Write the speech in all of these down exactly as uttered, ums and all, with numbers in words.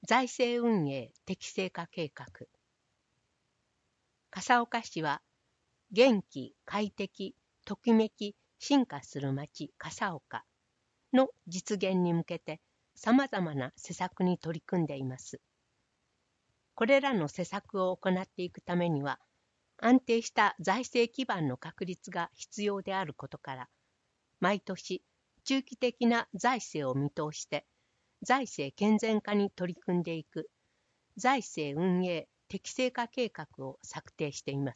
財政運営適正化計画。笠岡市は、元気、快適、ときめき、進化する町笠岡の実現に向けて様々な施策に取り組んでいます。これらの施策を行っていくためには、安定した財政基盤の確立が必要であることから、毎年中期的な財政を見通して、財政健全化に取り組んでいく財政運営適正化計画を策定しています。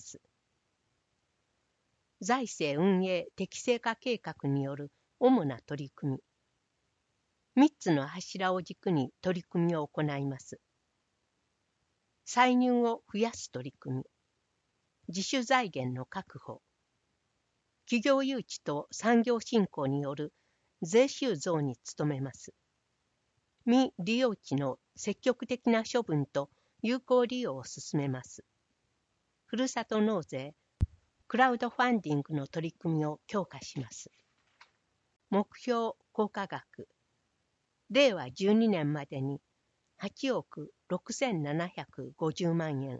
財政運営適正化計画による主な取り組み。みっつの柱を軸に取り組みを行います。歳入を増やす取り組み。自主財源の確保。企業誘致と産業振興による税収増に努めます。未利用地の積極的な処分と有効利用を進めます。ふるさと納税、クラウドファンディングの取り組みを強化します。目標効果額、れいわじゅうにねんまでにはちおくろくせんななひゃくごじゅうまんえん。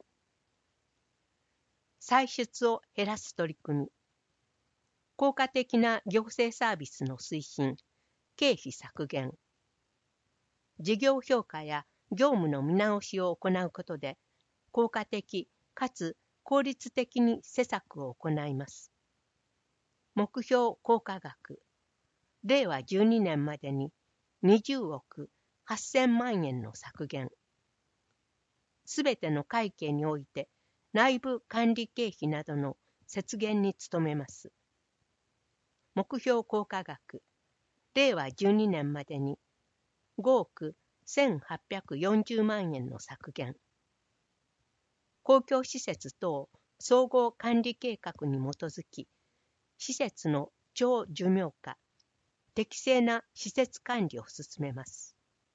歳出を減らす取り組み、効果的な行政サービスの推進、経費削減。事業評価や業務の見直しを行うことで、効果的かつ効率的に施策を行います。目標効果額、れいわじゅうにねんまでににじゅうおくはっせんまんえんの削減。すべての会計において内部管理経費などの節減に努めます。目標効果額、れいわじゅうにねんまでにごおくせんはっぴゃくよんじゅうまんえんの削減。公共施設等総合管理計画に基づき、施設の長寿命化、適正な施設管理を進めます。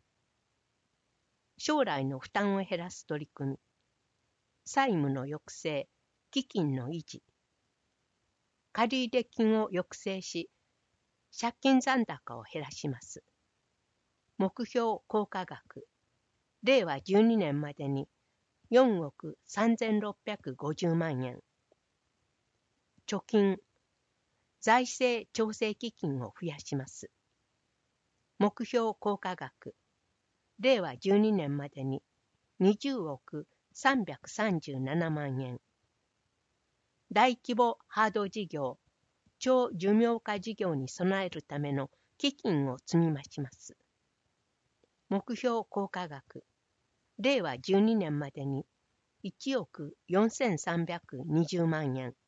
将来の負担を減らす取り組み、債務の抑制、基金の維持、借入金を抑制し、借金残高を減らします。目標効果額、れいわじゅうにねんまでによんおくさんぜんろっぴゃくごじゅうまんえん。貯金、財政調整基金を増やします。目標効果額、れいわじゅうにねんまでににじゅうおくさんびゃくさんじゅうななまんえん。大規模ハード事業、長寿命化事業に備えるための基金を積み増します。目標効果額、れいわじゅうにねんまでにいちおくよんせんさんびゃくにじゅうまんえん。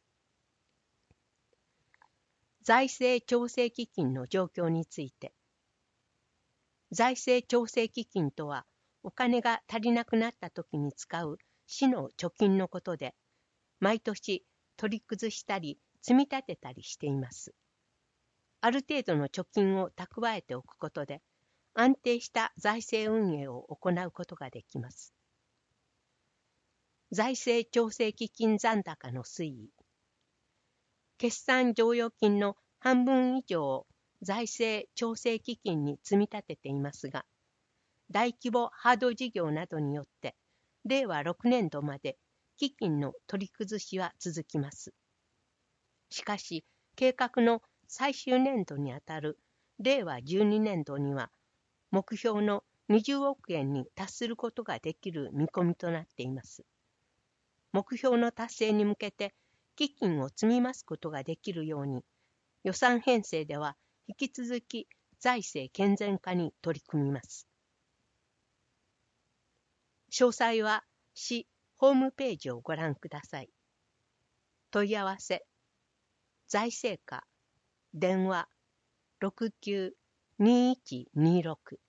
財政調整基金の状況について。財政調整基金とは、お金が足りなくなった時に使う市の貯金のことで、毎年取り崩したり積み立てたりしています。ある程度の貯金を蓄えておくことで、安定した財政運営を行うことができます。財政調整基金残高の推移。決算剰余金の半分以上を財政調整基金に積み立てていますが、大規模ハード事業などによって、れいわろくねんどまで基金の取り崩しは続きます。しかし、計画の最終年度にあたるれいわじゅうにねんどには、目標のにじゅうおくえんに達することができる見込みとなっています。目標の達成に向けて基金を積み増すことができるように、予算編成では引き続き財政健全化に取り組みます。詳細は市ホームページをご覧ください。問い合わせ、財政課、電話ろくきゅうにいちにろく